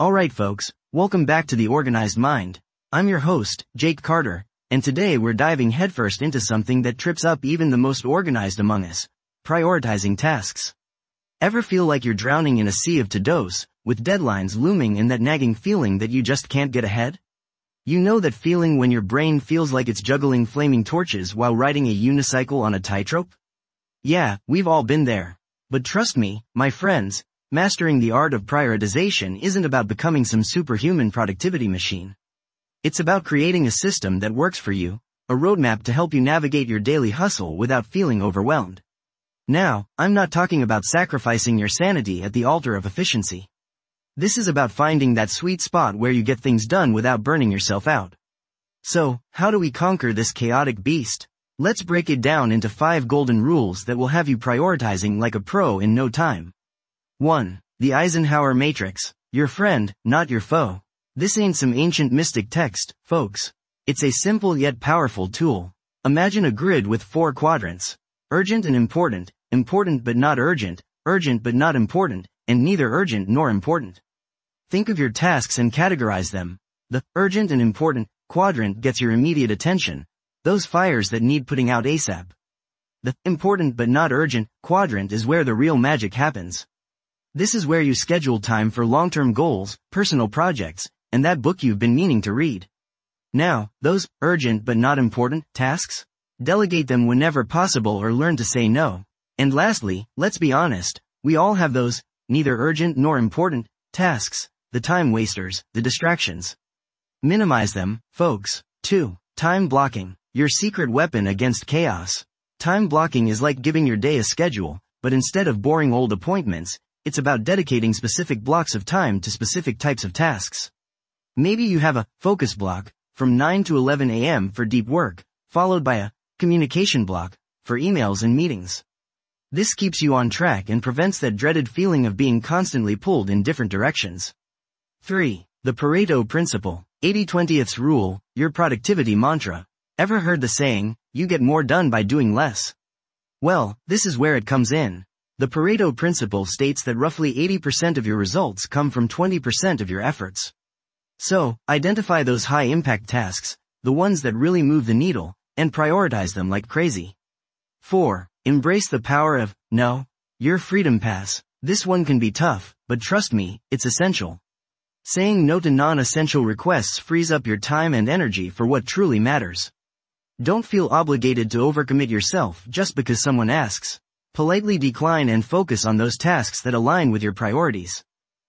Alright folks, welcome back to The Organized Mind. I'm your host, Jake Carter, and today we're diving headfirst into something that trips up even the most organized among us: prioritizing tasks. Ever feel like you're drowning in a sea of to-dos, with deadlines looming and that nagging feeling that you just can't get ahead? You know that feeling when your brain feels like it's juggling flaming torches while riding a unicycle on a tightrope? Yeah, we've all been there. But trust me, my friends, mastering the art of prioritization isn't about becoming some superhuman productivity machine. It's about creating a system that works for you, a roadmap to help you navigate your daily hustle without feeling overwhelmed. Now, I'm not talking about sacrificing your sanity at the altar of efficiency. This is about finding that sweet spot where you get things done without burning yourself out. So, how do we conquer this chaotic beast? Let's break it down into 5 golden rules that will have you prioritizing like a pro in no time. 1. The Eisenhower Matrix. Your friend, not your foe. This ain't some ancient mystic text, folks. It's a simple yet powerful tool. Imagine a grid with 4 quadrants. Urgent and important, important but not urgent, urgent but not important, and neither urgent nor important. Think of your tasks and categorize them. The urgent and important quadrant gets your immediate attention, those fires that need putting out ASAP. The important but not urgent quadrant is where the real magic happens. This is where you schedule time for long-term goals, personal projects, and that book you've been meaning to read. Now, those urgent but not important tasks? Delegate them whenever possible or learn to say no. And lastly, let's be honest, we all have those, neither urgent nor important, tasks, the time wasters, the distractions. Minimize them, folks. 2. Time blocking. Your secret weapon against chaos. Time blocking is like giving your day a schedule, but instead of boring old appointments, it's about dedicating specific blocks of time to specific types of tasks. Maybe you have a focus block from 9 to 11 a.m. for deep work, followed by a communication block for emails and meetings. This keeps you on track and prevents that dreaded feeling of being constantly pulled in different directions. 3. The Pareto Principle. 80/20th Rule, your productivity mantra. Ever heard the saying, you get more done by doing less? Well, this is where it comes in. The Pareto Principle states that roughly 80% of your results come from 20% of your efforts. So, identify those high-impact tasks, the ones that really move the needle, and prioritize them like crazy. 4. Embrace the power of no. Your Freedom Pass. This one can be tough, but trust me, it's essential. Saying no to non-essential requests frees up your time and energy for what truly matters. Don't feel obligated to overcommit yourself just because someone asks. Politely decline and focus on those tasks that align with your priorities.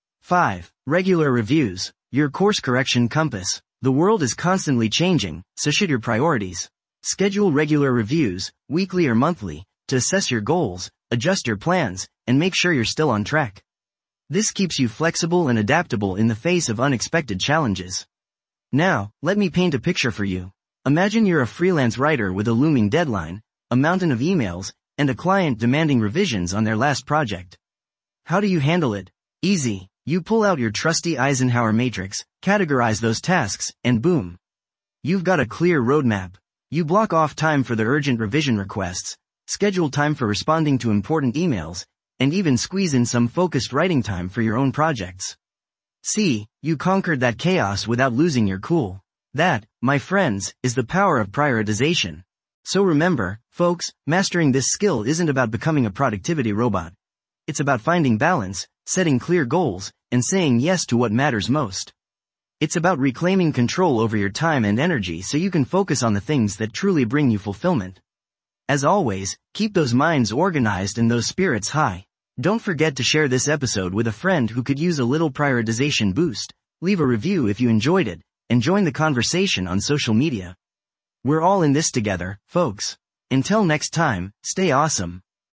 5. Regular reviews. Your course correction compass. The world is constantly changing, so should your priorities. Schedule regular reviews, weekly or monthly, to assess your goals, adjust your plans, and make sure you're still on track. This keeps you flexible and adaptable in the face of unexpected challenges. Now, let me paint a picture for you. Imagine you're a freelance writer with a looming deadline, a mountain of emails, and a client demanding revisions on their last project. How do you handle it? Easy. You pull out your trusty Eisenhower Matrix, categorize those tasks, and boom. You've got a clear roadmap. You block off time for the urgent revision requests, schedule time for responding to important emails, and even squeeze in some focused writing time for your own projects. See, you conquered that chaos without losing your cool. That, my friends, is the power of prioritization. So remember, folks, mastering this skill isn't about becoming a productivity robot. It's about finding balance, setting clear goals, and saying yes to what matters most. It's about reclaiming control over your time and energy so you can focus on the things that truly bring you fulfillment. As always, keep those minds organized and those spirits high. Don't forget to share this episode with a friend who could use a little prioritization boost, leave a review if you enjoyed it, and join the conversation on social media. We're all in this together, folks. Until next time, stay awesome.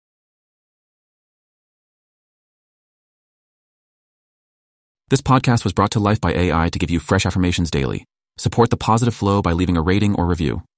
This podcast was brought to life by AI to give you fresh affirmations daily. Support the positive flow by leaving a rating or review.